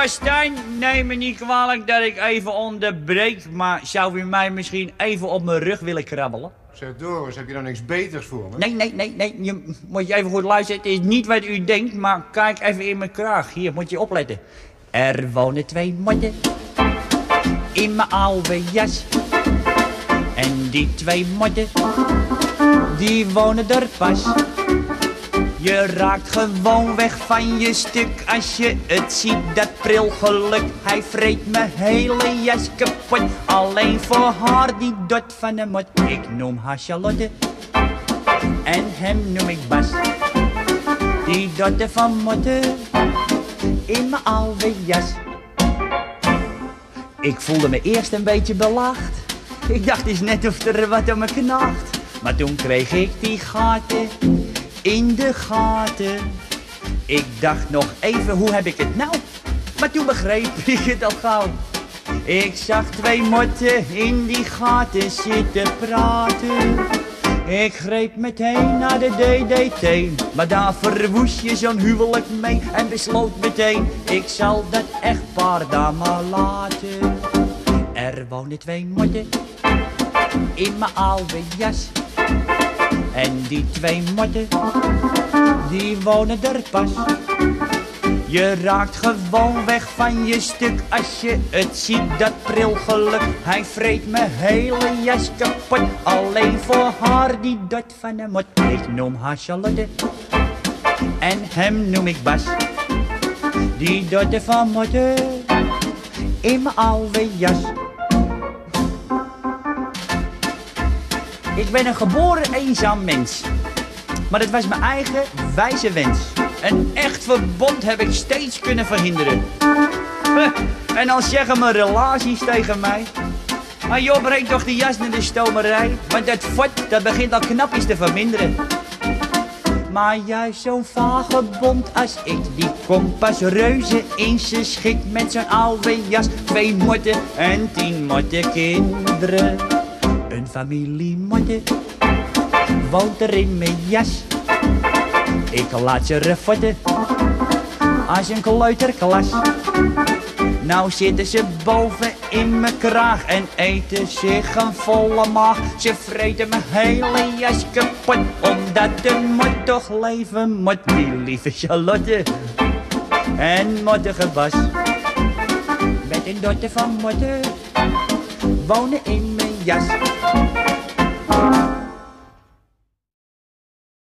Stijn, neem me niet kwalijk dat ik even onderbreek, maar zou u mij misschien even op mijn rug willen krabbelen? Zeg Doris, heb je nou niks beters voor me? Nee, moet je even goed luisteren. Het is niet wat u denkt, maar kijk even in mijn kraag. Hier, moet je opletten. Er wonen 2 motten in mijn oude jas. En die 2 motten, die wonen er pas. Je raakt gewoon weg van je stuk als je het ziet, dat prilgeluk. Hij vreet mijn hele jas kapot, alleen voor haar die dot van de mot. Ik noem haar Charlotte en hem noem ik Bas. Die dotte van motten in mijn oude jas. Ik voelde me eerst een beetje belacht. Ik dacht eens net of er wat aan me knaagt. Maar toen kreeg ik die gaten in de gaten. Ik dacht nog even, hoe heb ik het nou? Maar toen begreep ik het al gauw. Ik zag 2 motten in die gaten zitten praten. Ik greep meteen naar de DDT, maar daar verwoest je zo'n huwelijk mee. En besloot meteen, ik zal dat echtpaar daar maar laten. Er wonen 2 motten in mijn oude jas. En die 2 motten, die wonen er pas. Je raakt gewoon weg van je stuk als je het ziet, dat prilgeluk. Hij vreet mijn hele jas kapot, alleen voor haar die dot van de mot. Ik noem haar Charlotte en hem noem ik Bas. Die dotte van motten in mijn oude jas. Ik ben een geboren eenzaam mens, maar dat was mijn eigen wijze wens. Een echt verbond heb ik steeds kunnen verhinderen. En dan zeggen mijn relaties tegen mij: maar joh, breng toch die jas naar de stomerij, want dat fort, dat begint al knapjes te verminderen. Maar juist zo'n vagebond als ik, die komt pas reuze in zijn schik met zo'n oude jas. 2 motten en 10 mottenkinderen. Een familie motten woont er in mijn jas. Ik laat ze refotten als een kleuterklas. Nou zitten ze boven in mijn kraag en eten zich een volle maag. Ze vreten mijn hele jas kapot, omdat de mot toch leven moet. Die lieve Charlotte en mottige Bas, met een dotter van motten, wonen in mijn jas.